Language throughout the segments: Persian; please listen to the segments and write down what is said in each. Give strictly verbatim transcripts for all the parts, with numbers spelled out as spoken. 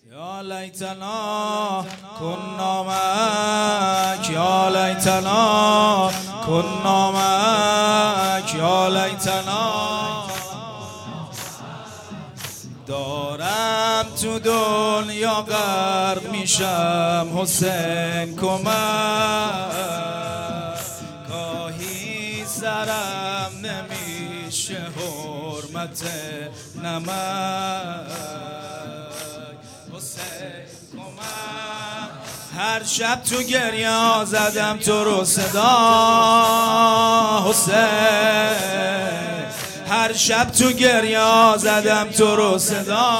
یا لیتنا کنا معک یا لیتنا کنا معک یا لیتنا دارم تو دنیا غرق میشم حسین کمک گاهی سرم نمیشه حرمت نمک حسین کمک هر شب تو گریه ها زدم تو رو صدا حسین هر شب تو گریه ها زدم تو رو صدا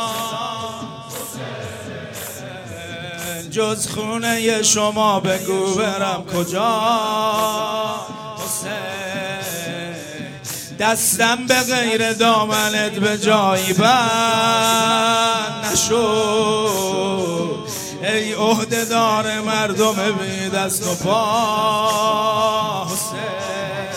جز خونه شما بگو برم کجا حسین دستم به غیر دامنت به جایی بند نشد ای عهده دار مردم بی دست و پا حسین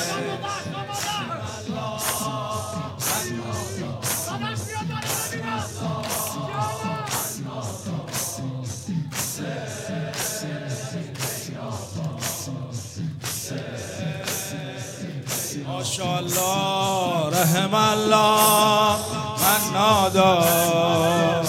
ماشاءالله رحم الله من نادار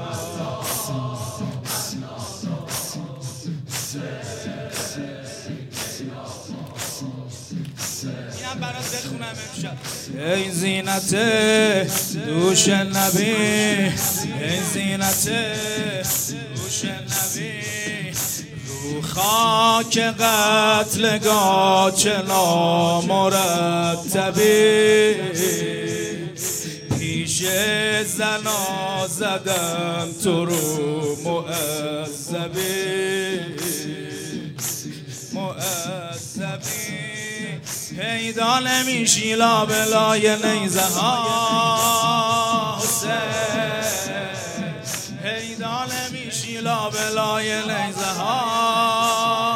اینم برات بخونم امشب ای زینت دوش نبی ای زینت دوش نبی رو خاک قتلگاه چه نامرتبی پیش زنا زدم تو رو معذبی معذبی پیدا نمیشی لابلای نیزه ها حسین پیدا نمیشی لابلای نیزه ها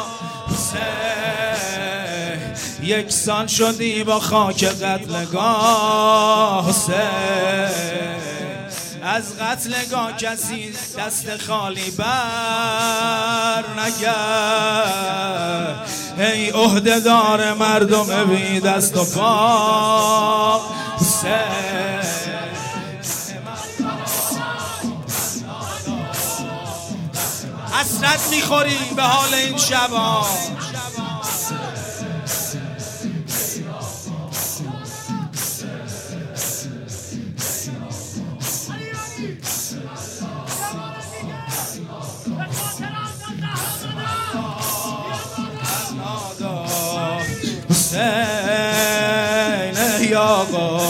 حسین یکسان شدی با خاک قتلگاه حسین از قتلگاه کسی دست خالی بر نگرد ای عهده دار مردم بی دست و پا حسین حسرت میخوری به حال این شبا حسین ای آقا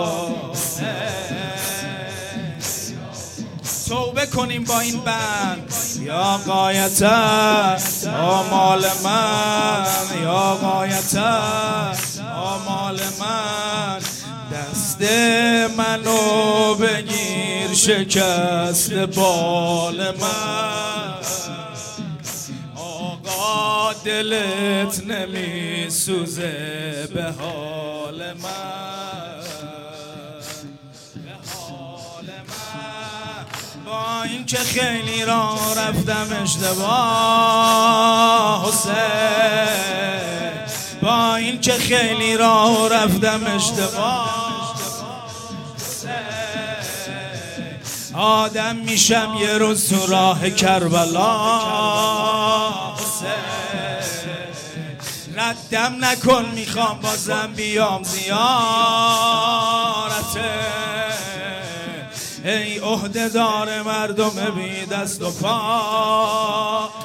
توبه کنیم با این بند یا غایت آمال من یا غایت آمال من دست منو بگیر شکست بال من آقا دلت نمی سوزه به حال من به حال من با این که خیلی راه رفتم اشتباه حسین با این که خیلی راه رفتم اشتباه آدم میشم یه روز تو راه کربلا حسین ردم نکن میخوام بازم بیام زیارته ای عهده دار مردم بی دست و پا